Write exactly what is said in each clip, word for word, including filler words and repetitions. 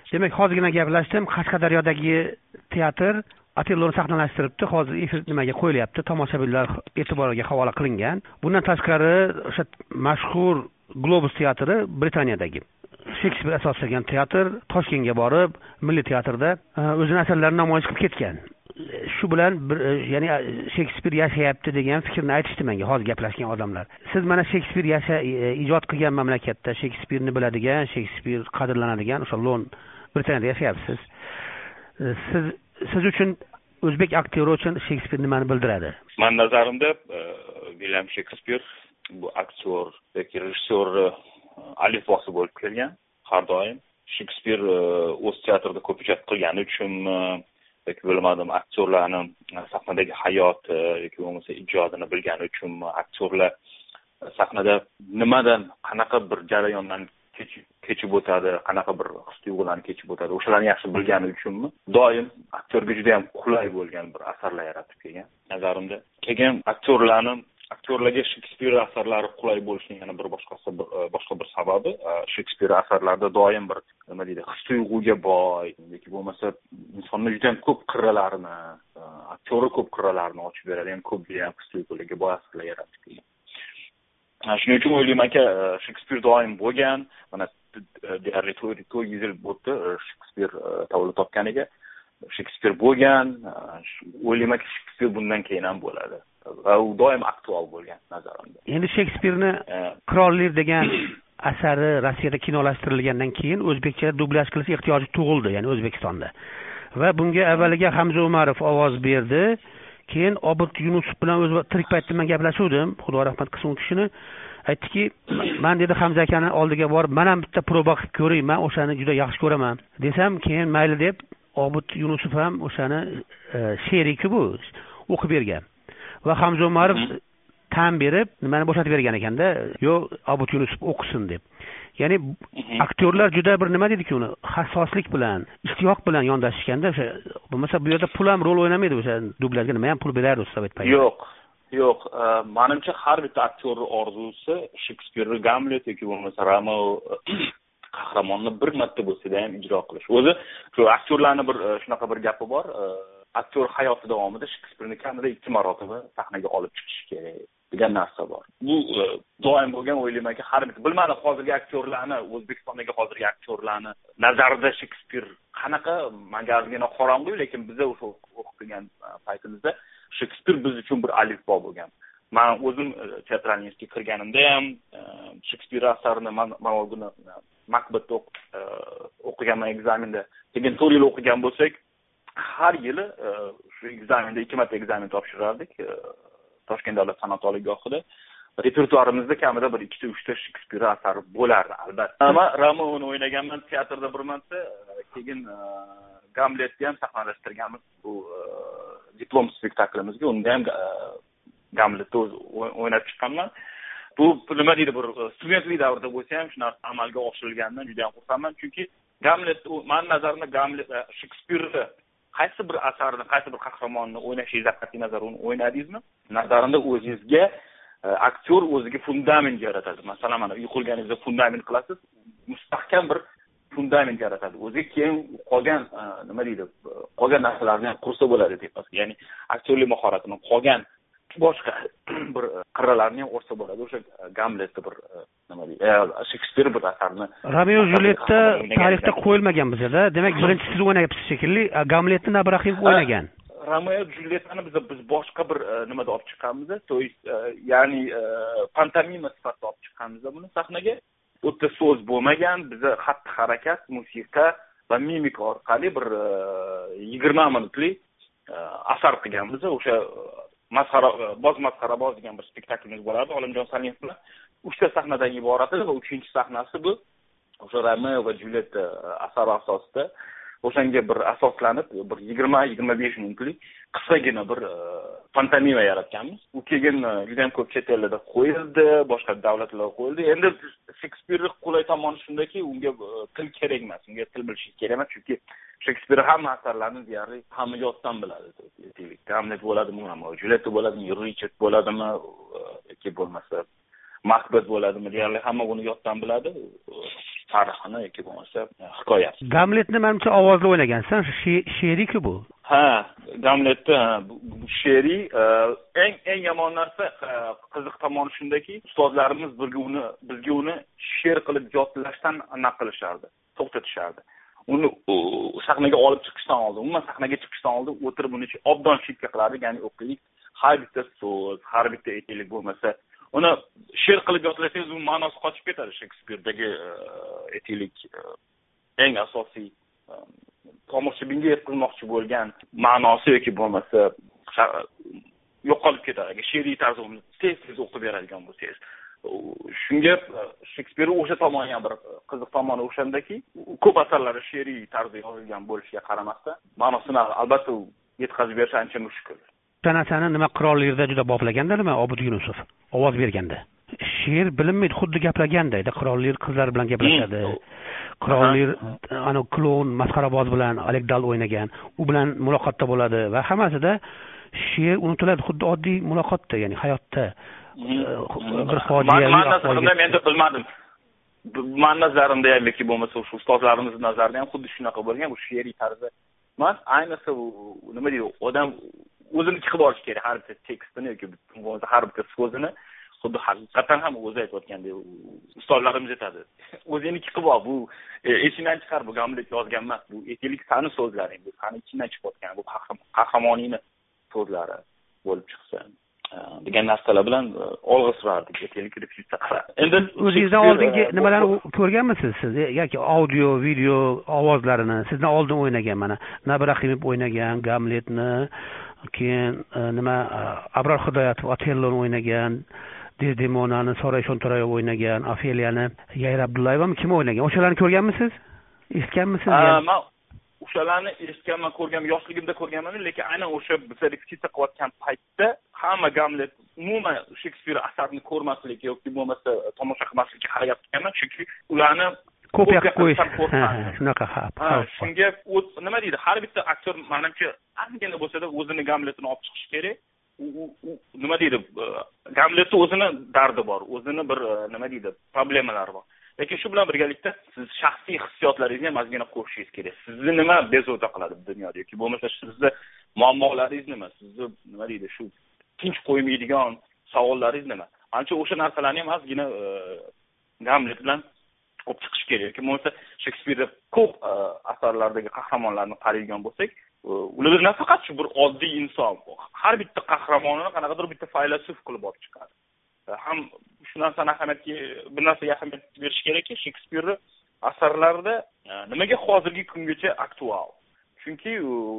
Demak, hozirgina gaplashdim. Qashqadaryodagi teatr Otelloni sahnalashtiribdi. Hozir efir nimaga qo'yilyapti, tomoshabinlar e'tiboriga havola qilingan. Bundan tashqari o'sha mashhur Globus teatri Britaniyadagi Shekspir asoslagan teatr Toshkentga borib, Milliy teatrda o'zining asarlarini namoyish qilib ketgan. Shu bilan bir, ya'ni Shekspir yashayapti degan fikrni aytishdi menga hozir gaplashgan odamlar. Siz mana Shekspir yasha ijod qilgan mamlakatda Shekspirni biladigan, Shekspir qadrlanadigan o'sha London, Britaniyada yashayapsiz. Siz siz uchun o'zbek aktyori uchun Shekspir nimani bildiradi? Men nazarimda William Shekspir bu aktyor yoki rejissyor alifbosi bo'lib kelgan. Har doim Shekspir o'z teatrida ko'p ijod qilgani uchun yoki bilmadim, aktyorlarning sahnadagi hayoti yoki bo'lmasa ijodini bilgani uchun aktyorlar sahnada nimadan, qanaqa bir jarayondan kechib o'tadi, qanaqa bir his-tuyg'ularni kechib o'tadi, o'shalarni yaxshi bilgani uchunmi doim aktyorga juda ham qulay bo'lgan bir asarlar yaratib kelgan. Nazarimda kelgan aktyorlarning aktyorlarga Shekspir asarlari qulay bo'lishining yana bir boshqasi boshqa bir sababi Shekspir asarlarida doim bir nima deydi, his-tuyg'uga boy yoki bo'lmasa insonni juda ham ko'p qirralarini, aktyori ko'p qirralarini ochib beradi, ham ko'p ham his-tuyg'ularga boy asarlar yaratib kelgan. Shuning uchun o'ylaymanki, Shekspir doim bo'lgan, mana deyarli to'rt yuz yil bo'ldi Shekspir tavallud topganiga. Shekspir bo'lgan, o'ylaymanki Shekspir bundan keyin ham bo'ladi. Va u doim aktual bo'lgan nazarimda. Endi Shekspirni Qirollik degan asari Rossiyada kinolashtirilgandan keyin o'zbekcha dublyaj qilish ehtiyoji tug'ildi, ya'ni O'zbekistonda. Va bunga avvaliga Hamza Umarov ovoz berdi. Keyin Obid Yunusov bilan o'z tirik paytda men gaplashuvdim. Xudo rahmat qilsin u kishini. Aytdiki, men dedi Hamza akani oldiga borib, men ham bitta proba qilib ko'ray, men o'shani juda yaxshi ko'raman. Desam, keyin mayli deb Obid Yunusov ham o'shani sheriki bu o'qib bergan. Va Hamza Umarov tan berib, nimani bo'shatib bergan ekanda, "Yo'q, Obid Yunusov o'qisin" deb. Ya'ni aktyorlar juda bir nima deydi-ku, uni hassoslik bilan, ishtiyoq bilan yondashishganda, o'sha bo'lmasa bu yerda pul ham rol o'ynamaydi, o'sha dublyajga nima ham pul berardi Sovet paytida. Yo'q, yo'q. Menimcha har bitta aktyor orzusi Shekspirni Gamlet yoki bo'lmasa Romeo qahramonni bir marta bo'lsa-da ham ijro qilish. O'zi shu aktyorlarning bir shunaqa bir gapi bor. Aktyor hayoti davomida Shekspirni kamida ikki marotaba sahnaga olib chiqish kerak degan narsa bor. Bu doim bo'lgan, o'ylaymanki, har bir bilmadim hozirgi aktyorlarni, O'zbekistondagi hozirgi aktyorlarni nazarida Shekspir qanaqa, menga ozgina qorong'u, lekin biz o'sha o'qigan paytimizda Shekspir biz uchun bir alifbo bo'lgan. Men o'zim teatralniyga kirganimda ham Shekspir asarini men o'zimni Makbetda o'qiganman ekzamenda. Keyin to'rt yil o'qigan bo'lsak, har yili shu ekzamenda ikki marta ekzamen topshirardik. Toshkent davlat san'at oliygohida repertuarimizda kamida bir ikkita uchta Shekspir asari bo'lardi, albatta. Men Romeoni o'ynaganman teatrda bir marta, keyin Gamletni ham sahnalashtirganmiz. Bu diplom spektaklimizga unda ham Gamletni o'ynab chiqqanman. Bu nima deydi, bir studentlik davrida bo'lsa ham shu narsa amalga oshirilganidan juda ham xursandman, chunki Gamlet, men nazarimda Gamlet Shekspirni qaysi bir asarini, qaysi bir qahramonni o'ynashingiz qat'iy nazar uni o'ynadingizmi? Nazarimda o'zingizga aktyor o'ziga fundament yaratadi. Masalan, mana uy qurganingizda fundament qilasiz, mustahkam bir fundament yaratadi. O'ziga keyin qolgan nima deydi, qolgan narsalarni ham qursa bo'ladi tepasiga. Ya'ni aktyorlik mahoratini qolgan boshqa bir qirralarni ham o'rsa bo'ladi. O'sha Gamletda bir nima deydi, Shekspir bir asarni Romeo Julietda tarixda qo'yilmagan bizda. Demak, birinchi siz o'ynayapsiz shekilli, Gamletni Nabaraximov o'ynagan. Romeo Julietani biz biz boshqa bir nimada olib chiqqanmiz, to есть, ya'ni pantomima sifatida olib chiqqanmiz buni sahnaga. Bu yerda so'z bo'lmagan, biz xatti harakat, musiqa va mimika orqali bir yigirma minutlik asar qilganmiz. O'sha masxara boz masxaraboz degan bir spektaklimiz bo'ladi Olimjon Salimov bilan. uchta sahnadan iborat edi va uchinchi sahnasi bu o'sha Romeo va Juliet asari asosida o'shanga bir asoslanib bir yigirma yigirma besh minutlik qisqagina bir pantomima yaratganmiz. U keyin juda ham ko'p chet ellarda qo'yildi, boshqa davlatlarda qo'yildi. Endi Shekspirning qulay tomoni shundaki, unga til kerak emas, unga til bilish kerak emas, chunki Shekspir hamma asarlarini deyarli hamma yoddan biladi. Hamlet bo'ladimi, Juliet bo'ladimi, Richard bo'ladimi, yoki bo'lmasa Macbeth bo'ladimi, deyarli hamma buni yoddan biladi. tarixini yoki bo'lmasa hikoyasi. Gamletni menimcha ovozli o'ynagansan, she'riy-ku bu. Ha, Gamletni bu she'riy. Eng eng yomon narsa, qiziq tomoni shundaki, ustozlarimiz bizga uni bizga uni she'r qilib jodlashdan naq qilishardi, to'xtatishardi. Uni sahnaga olib chiqishdan oldin, umuman sahnaga chiqishdan oldin o'tirib uni obdon shitka qilardik, ya'ni o'qiylik, har bitta so'z, har bitta aytaylik bo'lmasa, uni she'r qilib yodlasangiz, u ma'nosi qochib ketadi. Shekspirdagi aytaylik eng asosiy tomoshabinga yetkazmoqchi bo'lgan ma'nosi yoki bo'lmasa yo'qolib ketadi. Agar she'riy tarzda uni tez-tez o'qib beradigan bo'lsangiz. Shunga Shekspir o'sha tomoni ham bir qiziq tomoni o'shandaki, ko'p asarlari she'riy tarzda yozilgan bo'lishiga qaramasdan, ma'nosini albatta yetkazib berish ancha mushkul. Sanasani nima qirollikda juda boplaganda nima Obid Yunusov ovoz berganda. She'r bilinmaydi, xuddi gaplaganda, qirollik qizlar bilan gaplashadi. Qirollik ana klon masxaraboz bilan Alekdal o'ynagan, u bilan muloqotda bo'ladi va hammasida she'r unutiladi, xuddi oddiy muloqotda, ya'ni hayotda. Bir fojiaviy ahvolga men deb bilmadim. Men nazarimda ham yoki bo'lmasa o'sha ustozlarimiz nazarida ham xuddi shunaqa bo'lgan, bu she'riy tarzda. Men ayniqsa u nima deydi, odam o'zini chiqib olish kerak, har bitta tekstini yoki bo'lmasa har bitta so'zini xuddi haqiqatan ham o'zi aytayotgandek ustozlarimiz aytadi. O'zingni chiqib ol, bu esingdan chiqar, bu Gamlet yozgan emas, bu aytaylik sani so'zlaring, bu sani ichingdan chiqayotgan, bu qahramoningning so'zlari bo'lib chiqsa degan narsalar bilan olg'a surardik, aytaylik repetitsiya qilib. Endi o'zingizdan oldingi nimalarni ko'rganmisiz siz yoki audio, video ovozlarini sizdan oldin o'ynagan, mana Nabil Rahimov o'ynagan Gamletni, keyin nima Abror Xudoyatov Otelloni o'ynagan, Desdemonani Soray Shontorayev o'ynagan, Ofeliyani Yayra Abdullayeva kim o'ynagan? O'shalarni ko'rganmisiz? Eshitganmisiz? Men o'shalarni eshitganman, ko'rganman, yoshligimda ko'rganman, lekin aynan o'sha biz repetitsiya qilayotgan paytda hamma Gamlet umuman Shekspir asarini ko'rmaslik yoki bo'lmasa tomosha qilmaslikka harakat qilganman, chunki ularni kopiya qilib qo'yish. Shunaqa ha. Shunga nima deydi, har bitta aktyor menimcha aniqgina bo'lsa-da o'zini Gamletini olib chiqish kerak. U nima deydi, Gamletning o'zini dardi bor, o'zini bir nima deydi, problemalari bor. Lekin shu bilan birgalikda siz shaxsiy hissiyotlaringizni ham ozgina qo'shishingiz kerak. Sizni nima bezovta qiladi bu dunyoda yoki bo'lmasa sizni muammolaringiz nima? Sizni nima deydi, shu tinch qo'ymaydigan savollaringiz nima? Ancha o'sha narsalarni ham ozgina Gamlet bilan olib chiqish kerak. Yoki bo'lmasa Shekspirda ko'p asarlardagi qahramonlarni qaraydigan bo'lsak, ular nafaqat shu bir oddiy inson, har bitta qahramonini qanaqadir bitta faylasuf qilib olib chiqadi. Ham shu narsani ahamiyatga, bir narsaga ahamiyat berish kerakki, Shekspir asarlarida nimaga hozirgi kungacha aktual? Chunki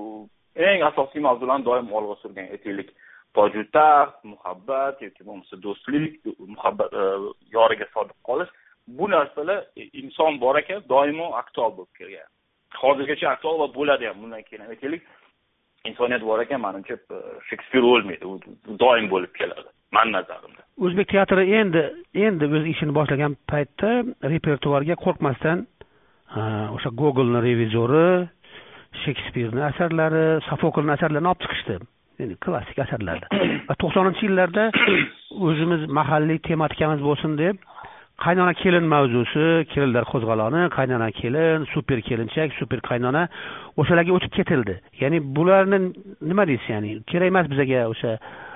eng asosiy mavzularni doim olg'a surgan, aytaylik, toju-taxt, muhabbat yoki bo'lmasa do'stlik, muhabbat yoriga sodiq qolish, bu narsalar inson bor ekan, doimo aktual bo'lib kelgan. Hozirgacha aktual va bo'ladi ham bundan keyin. Aytaylik, insoniyat bor ekan, menimcha Shekspir o'lmaydi, u doim bo'lib keladi, men nazarimda. O'zbek teatri endi endi o'z ishini boshlagan paytda repertuarga qo'rqmasdan o'sha Gogolning revizori, Shekspirning asarlari, Sofoklning asarlarini olib chiqishdi. Ya'ni klassik asarlarda. Va to'qsoninchi yillarda o'zimiz mahalliy tematikamiz bo'lsin deb qaynona kelin mavzusi, kelinlar qo'zg'aloni, qaynona kelin, super kelinchak, super qaynona o'shalarga o'tib ketildi. Ya'ni bularni nima deysiz, ya'ni kerak emas bizga o'sha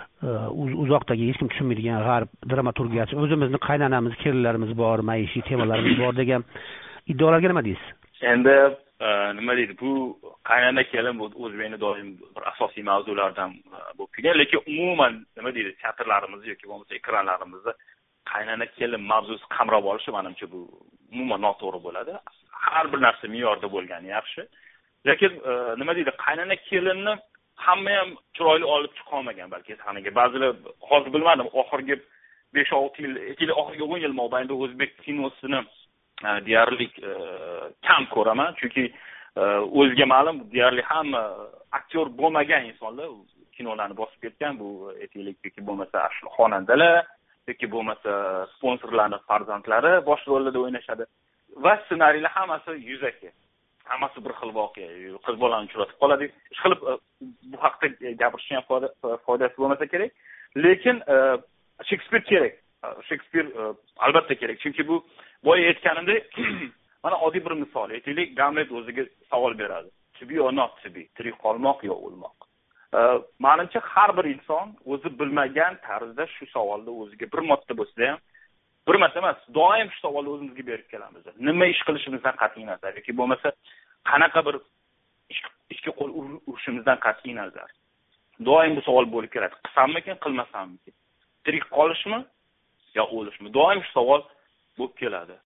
uzoqdagi hech kim tushunmaydigan g'arb dramaturgiyasi, o'zimizni qaynonamiz, kelinlarimiz bor, maishiy temalarimiz bor degan iddaolarga nima deysiz? Endi nima deydi, bu qaynona kelin bu o'zbekning doim bir asosiy mavzulardan bo'lib kelgan, lekin umuman nima deydi, teatrlarimiz yoki bo'lmasa ekranlarimizda qaynona kelin mavzusi qamrab olishi menimcha bu umuman noto'g'ri bo'ladi. Har bir narsa me'yorda bo'lgani yaxshi. Lekin nima deydi, qaynona kelinni hamma ham chiroyli olib chiqa olmagan balki sahnaga. Ba'zilar hozir bilmadim, oxirgi besh olti yil, aytaylik oxirgi o'n yil mobaynida o'zbek kinosini deyarli kam ko'raman, chunki o'ziga ma'lum, deyarli hamma aktyor bo'lmagan insonlar kinolarni bosib ketgan. Bu aytaylik yoki bo'lmasa ashula xonandalar yoki bo'lmasa sponsorlarning farzandlari bosh rollarda o'ynashadi va ssenariylar hammasi yuzaki. Hammasi bir xil voqea. Qiz bolani uchratib qoladi. Ish qilib bu haqda gapirishning foydasi bo'lmasa kerak. Lekin Shekspir kerak. Shekspir albatta kerak. Chunki bu boya aytganimdek, Mana oddiy bir misol aytaylik, Gamlet o'ziga savol beradi. To be or not to be, tirik qolmoq yo o'lmoq. Menimcha har bir inson o'zi bilmagan tarzda shu savolni o'ziga bir marta bo'lsa ham, bir marta emas, doim shu savolni o'zimizga berib kelamiz. Nima ish qilishimizdan qat'iy nazar yoki bo'lmasa qanaqa bir ishga qo'l urishimizdan qat'iy nazar. Doim bu savol bo'lib keladi. Qilsammikin, qilmasammikin? Tirik qolishmi yo o'lishmi? Doim shu savol bo'lib keladi.